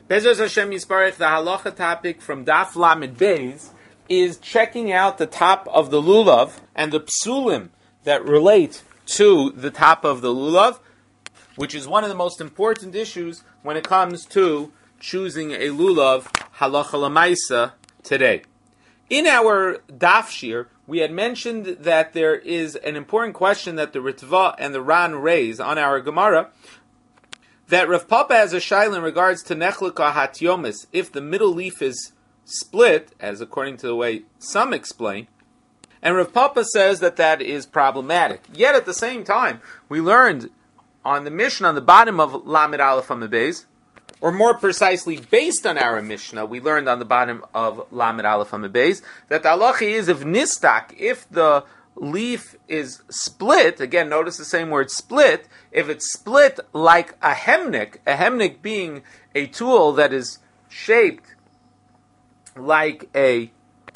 Bezos Hashem Yisparech, the halacha topic from Daf Lamed Beis is checking out the top of the lulav and the psulim that relate to the top of the lulav, which is one of the most important issues when it comes to choosing a lulav halacha lemaisa today. In our Daf Shir, we had mentioned that there is an important question that the Ritva and the Ran raise on our Gemara, that Rav Papa has a shaila in regards to Nechlika Hatyomis, if the middle leaf is split, as according to the way some explain, and Rav Papa says that that is problematic. Yet at the same time, we learned on the Mishnah on the bottom of Lamed Aleph Amud Beis, or more precisely, based on our Mishnah, we learned on the bottom of Lamed Aleph Amud Beis, that the halacha is if nistak, if the leaf is split, again, notice the same word split, if it's split like a hemnik being a tool that is shaped like a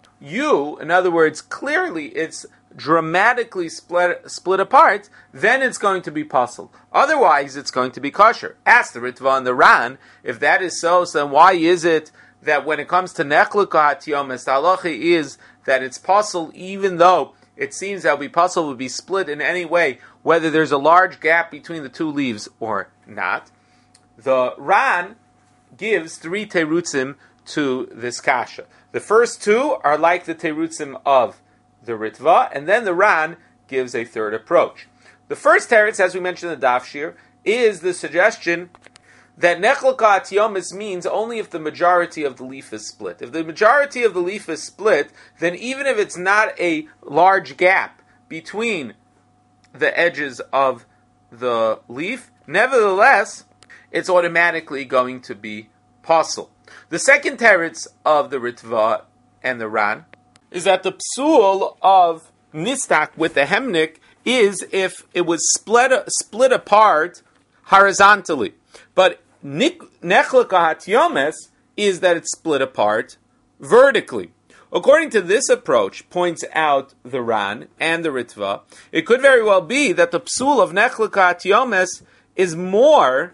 U, in other words, clearly it's dramatically split apart, then it's going to be puzzled. Otherwise, it's going to be kosher. Ask the Ritva and the Ran, if that is so, then why is it that when it comes to Nechlika Hatyomis, the halacha is that it's puzzled even though it seems that puzzle would be split in any way, whether there's a large gap between the two leaves or not. The Ran gives three terutzim to this kasha. The first two are like the terutzim of the Ritva, and then the Ran gives a third approach. The first teretz, as we mentioned in the Daf Shir, is the suggestion that Nechlika Hatyomis means only if the majority of the leaf is split. If the majority of the leaf is split, then even if it's not a large gap between the edges of the leaf, nevertheless, it's automatically going to be pasul. The second teretz of the Ritva and the Ran is that the psul of nistak with the hemnik is if it was split apart horizontally. But Nechlika Hatyomis is that it's split apart vertically. According to this approach, points out the Ran and the Ritva, it could very well be that the psul of Nechlika Hatyomis is more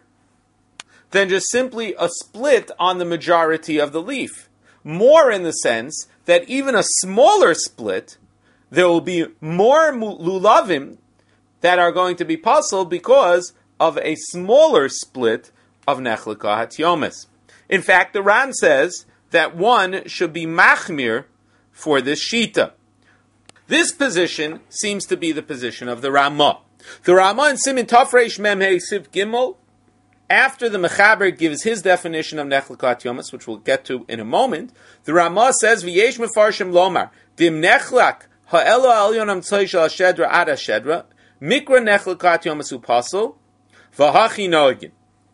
than just simply a split on the majority of the leaf. More in the sense that even a smaller split, there will be more lulavim that are going to be puzzled because of a smaller split of Nechlika Hatyomis. In fact, the Ran says that one should be machmir for this shita. This position seems to be the position of the Ramah. The Ramah in Simin Tov Reish Mem Hey Siv Gimel, after the Mechaber gives his definition of Nechlika Hatyomis, which we'll get to in a moment, the Ramah says, V'yesh mefarshim lomar, dim nechlak ha'elo alyon amtzoi shel hashedra ad hashedra, mikra Nechlika Hatyomis upasel, v'hachi noegin.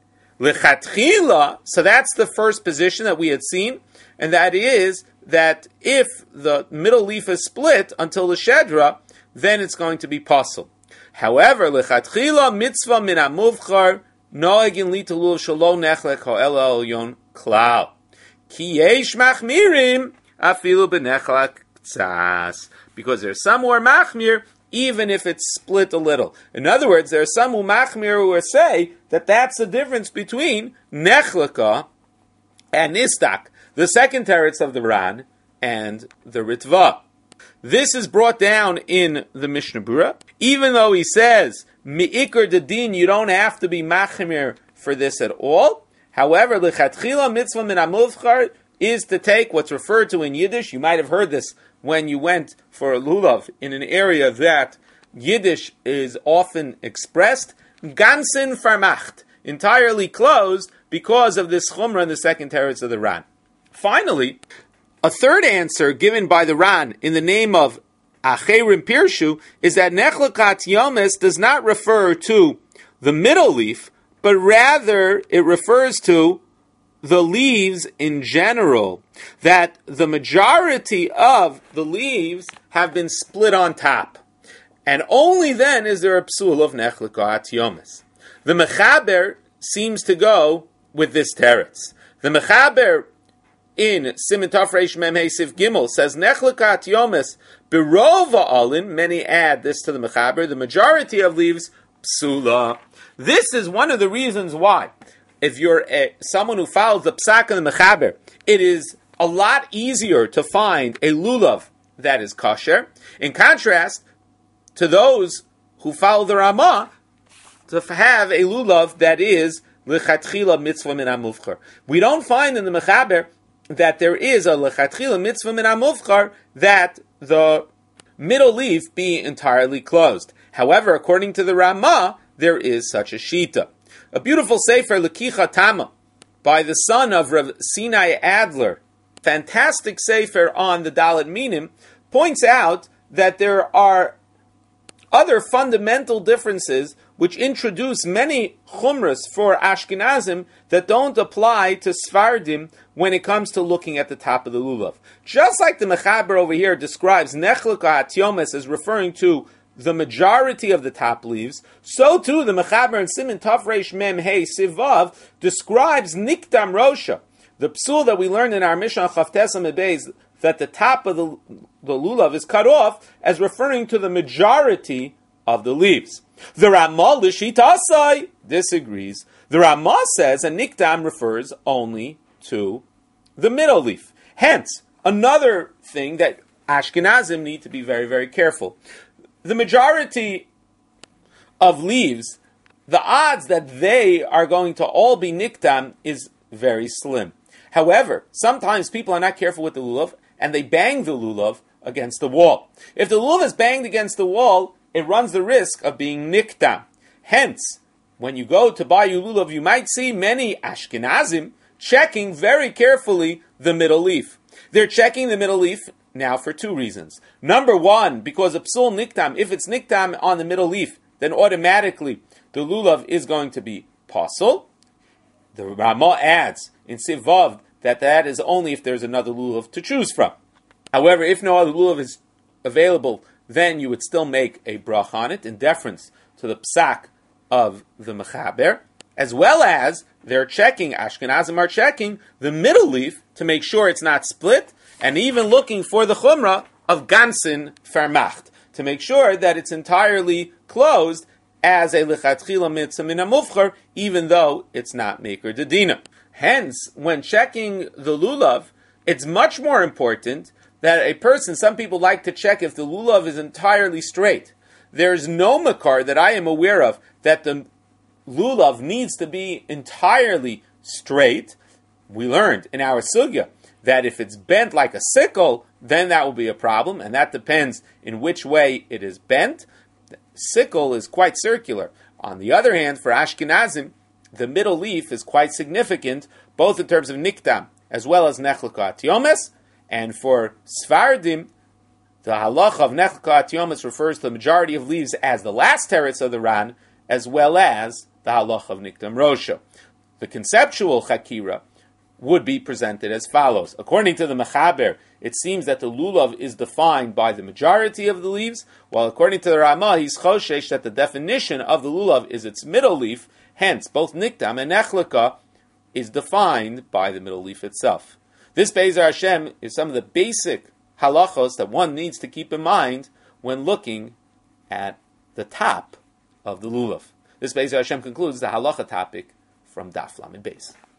L'chatchila, so that's the first position that we had seen, and that is that if the middle leaf is split until the shedra, then it's going to be pasul. However, l'chatchila mitzvah min amuvchar noegin li telul shelo nechlek ha'el elyon klal. Ki yesh machmirim afilu b'nechlak tzas. Because there's some who are machmir, even if it's split a little. In other words, there are some who machmir who say that that's the difference between nechlika and nistak, the second teretz of the Ran and the Ritva. This is brought down in the Mishnah Berurah, even though he says mi'ikar dedin, you don't have to be machmir for this at all. However, lechatchila mitzvah min amuvchar is to take what's referred to in Yiddish. You might have heard this when you went for a lulav in an area that Yiddish is often expressed, ganzen vermacht, entirely closed because of this chumrah in the second teretz of the Ran. Finally, a third answer given by the Ran in the name of Acherim Pirshu is that Nechlika Hatyomis does not refer to the middle leaf, but rather it refers to the leaves in general, that the majority of the leaves have been split on top. And only then is there a psul of Nechlika Hatyomis. The Mechaber seems to go with this teretz. The Mechaber in Siman Tov Reish Mem Hey Siv Gimel says Nechlika Hatyomis Birova Alin, many add this to the Mechaber, the majority of leaves psula. This is one of the reasons why if you're someone who follows the psak and the mechaber, it is a lot easier to find a lulav that is kosher. In contrast to those who follow the Ramah, to have a lulav that is lechatchila mitzvah min hamufchar. We don't find in the mechaber that there is a lechatchila mitzvah min hamufchar that the middle leaf be entirely closed. However, according to the Ramah, there is such a shita. A beautiful sefer, Lekicha Tama, by the son of Rav Sinai Adler, fantastic sefer on the Dalet Minim, points out that there are other fundamental differences which introduce many chumras for Ashkenazim that don't apply to Sfardim when it comes to looking at the top of the lulav. Just like the Mechaber over here describes Nechleka Atyomes as referring to the majority of the top leaves, so too the Mechaber in Siman Taf Reish Mem Hey Sivav describes Niktam Rosha, the psul that we learned in our Mishnah Chavtes Amid that the top of the lulav is cut off as referring to the majority of the leaves. The Ramah Lishitasai disagrees. The Ramah says a Niktam refers only to the middle leaf. Hence, another thing that Ashkenazim need to be very, very careful. The majority of leaves, the odds that they are going to all be niktam is very slim. However, sometimes people are not careful with the lulav and they bang the lulav against the wall. If the lulav is banged against the wall, it runs the risk of being niktam. Hence, when you go to buy your lulav, you might see many Ashkenazim checking very carefully the middle leaf. They're checking the middle leaf now for two reasons. Number one, because a psul niktam, if it's niktam on the middle leaf, then automatically the lulav is going to be pasul. The Ramah adds in Sivav that is only if there's another lulav to choose from. However, if no other lulav is available, then you would still make a brach on it in deference to the psak of the Mechaber, as well as Ashkenazim are checking the middle leaf to make sure it's not split, and even looking for the chumrah of gansin farmacht, to make sure that it's entirely closed as a lechatchila mitzvah min hamufchar, even though it's not maker dedina. Hence, when checking the lulav, it's much more important that a person, some people like to check if the lulav is entirely straight. There's no makar that I am aware of that the lulav needs to be entirely straight. We learned in our sugya that if it's bent like a sickle, then that will be a problem, and that depends in which way it is bent. The sickle is quite circular. On the other hand, for Ashkenazim, the middle leaf is quite significant, both in terms of niktam as well as nechleka atyomes, and for Sfardim, the halacha of nechleka atyomes refers to the majority of leaves as the last teretz of the Ran, as well as the halacha of niktam rosha. The conceptual chakira would be presented as follows. According to the Mechaber, it seems that the lulav is defined by the majority of the leaves, while according to the Ramah, he's choshesh that the definition of the lulav is its middle leaf. Hence, both niktam and nechleka is defined by the middle leaf itself. This Be'ezer Hashem is some of the basic halachos that one needs to keep in mind when looking at the top of the lulav. This Be'ezer Hashem concludes the halacha topic from Daf Lamed Beis.